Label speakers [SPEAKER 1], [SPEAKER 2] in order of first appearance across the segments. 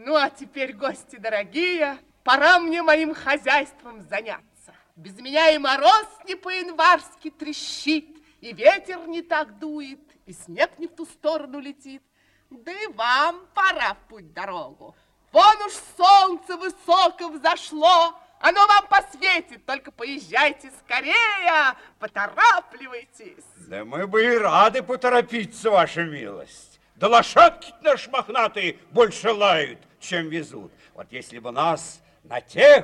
[SPEAKER 1] Ну, а теперь, гости дорогие, пора мне моим хозяйством заняться. Без меня и мороз не по-январски трещит, и ветер не так дует, и снег не в ту сторону летит. Да и вам пора в путь-дорогу. Вон уж солнце высоко взошло, оно вам посветит, только поезжайте скорее, поторапливайтесь.
[SPEAKER 2] Да мы бы и рады поторопиться, ваша милость. Да лошадки наши мохнатые больше лают, чем везут. Вот если бы нас на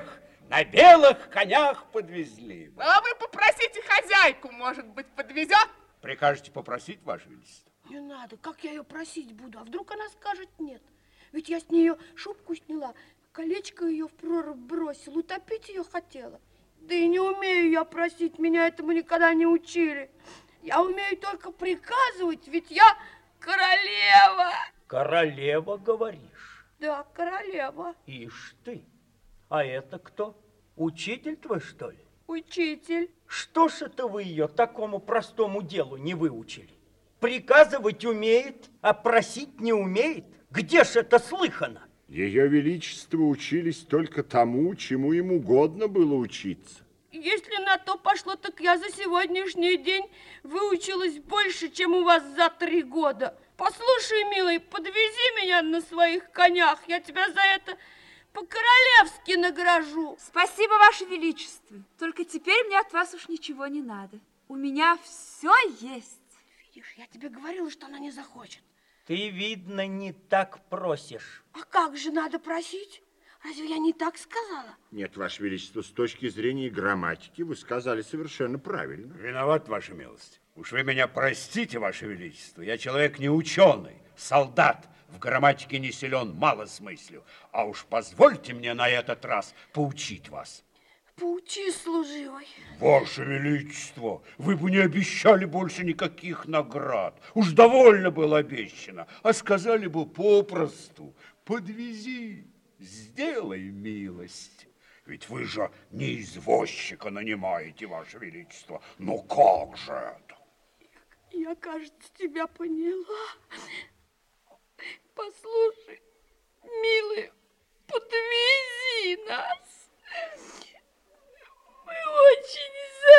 [SPEAKER 2] белых конях подвезли.
[SPEAKER 1] А вы попросите хозяйку, может быть, подвезет?
[SPEAKER 2] Прикажете попросить, ваше величество?
[SPEAKER 3] Не надо, как я ее просить буду? А вдруг она скажет нет? Ведь я с нее шубку сняла, колечко ее в прорубь бросил, утопить ее хотела. Да и не умею я просить, меня этому никогда не учили. Я умею только приказывать, ведь я королева.
[SPEAKER 4] Королева, говоришь?
[SPEAKER 3] Да, королева.
[SPEAKER 4] Ишь ты, а это кто? Учитель твой, что ли?
[SPEAKER 3] Учитель.
[SPEAKER 4] Что ж это вы ее такому простому делу не выучили? Приказывать умеет, а просить не умеет? Где ж это слыхано?
[SPEAKER 5] Ее Величество учились только тому, чему им угодно было учиться.
[SPEAKER 3] Если на то пошло, так я за сегодняшний день выучилась больше, чем у вас за 3 года. Послушай, милый, подвези меня на своих конях, я тебя за это по-королевски награжу.
[SPEAKER 6] Спасибо, Ваше Величество. Только теперь мне от вас уж ничего не надо. У меня все есть.
[SPEAKER 3] Видишь, я тебе говорила, что она не захочет.
[SPEAKER 4] Ты, видно, не так просишь.
[SPEAKER 3] А как же надо просить? Разве я не так сказала?
[SPEAKER 5] Нет, Ваше Величество, с точки зрения грамматики вы сказали совершенно правильно.
[SPEAKER 2] Виноват, ваша милость. Уж вы меня простите, ваше величество. Я человек не ученый, солдат. В грамматике не силен, мало смыслю. А уж позвольте мне на этот раз поучить вас.
[SPEAKER 3] Поучи, служивый.
[SPEAKER 2] Ваше величество, вы бы не обещали больше никаких наград. Уж довольно было обещано. А сказали бы попросту: подвези, сделай милость. Ведь вы же не извозчика нанимаете, ваше величество. Ну как же это?
[SPEAKER 3] Я, кажется, тебя поняла. Послушай, милый, подвези нас. Мы очень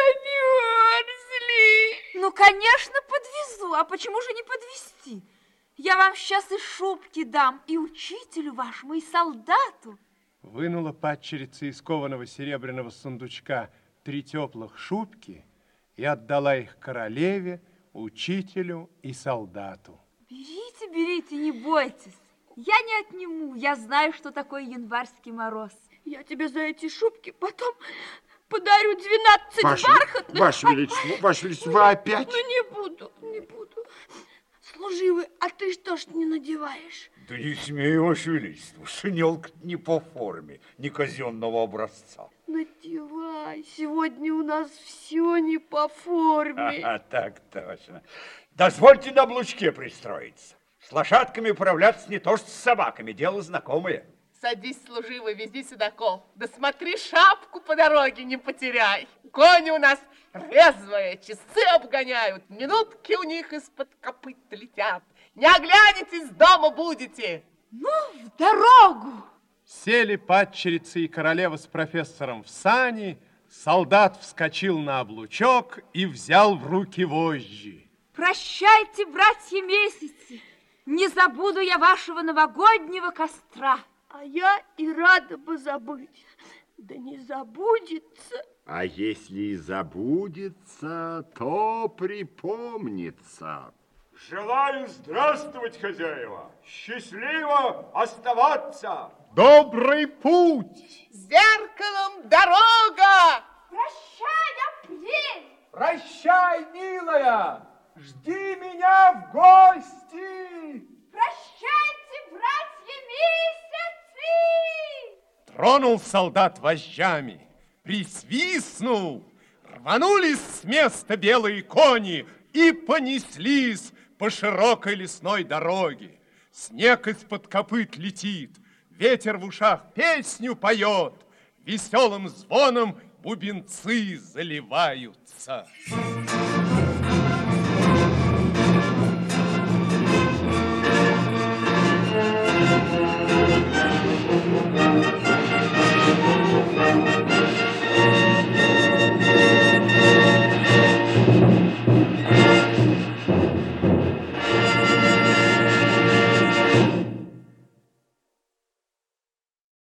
[SPEAKER 3] замерзли.
[SPEAKER 6] Ну, конечно, подвезу. А почему же не подвезти? Я вам сейчас и шубки дам, и учителю вашему, и солдату.
[SPEAKER 7] Вынула падчерица из кованого серебряного сундучка 3 теплых шубки и отдала их королеве, учителю и солдату.
[SPEAKER 6] Берите, берите, не бойтесь. Я не отниму. Я знаю, что такое январский мороз.
[SPEAKER 3] Я тебе за эти шубки потом подарю 12 бархатных.
[SPEAKER 5] Ваше Величество, вы опять?
[SPEAKER 3] Ну, не буду. Служивый, а ты что ж не надеваешь?
[SPEAKER 2] Да не смею, ваше величество. Шинелка не по форме, не казенного образца.
[SPEAKER 3] Надевай, сегодня у нас все не по форме.
[SPEAKER 2] Так точно. Дозвольте на облучке пристроиться. С лошадками управляться не то, что с собаками, дело знакомое.
[SPEAKER 1] Садись, служивый, вези седаков. Да смотри, шапку по дороге не потеряй. Кони у нас резвые, часы обгоняют, минутки у них из-под копыт летят. Не оглянетесь, дома будете.
[SPEAKER 6] Ну, в дорогу!
[SPEAKER 7] Сели падчерица и королева с профессором в сани, солдат вскочил на облучок и взял в руки вожжи.
[SPEAKER 6] Прощайте, братья месяцы, не забуду я вашего новогоднего костра.
[SPEAKER 3] А я и рада бы забыть, да не забудется.
[SPEAKER 5] А если и забудется, то припомнится.
[SPEAKER 2] Желаю здравствовать, хозяева. Счастливо оставаться.
[SPEAKER 7] Добрый путь!
[SPEAKER 1] Зеркалом дорога!
[SPEAKER 6] Прощай, апрель!
[SPEAKER 4] Прощай, милая! Жди меня в гости!
[SPEAKER 6] Прощайте, братья месяцы!
[SPEAKER 7] Тронул солдат вожжами, присвистнул, рванулись с места белые кони и понеслись по широкой лесной дороге. Снег из-под копыт летит, ветер в ушах песню поет, веселым звоном бубенцы заливаются.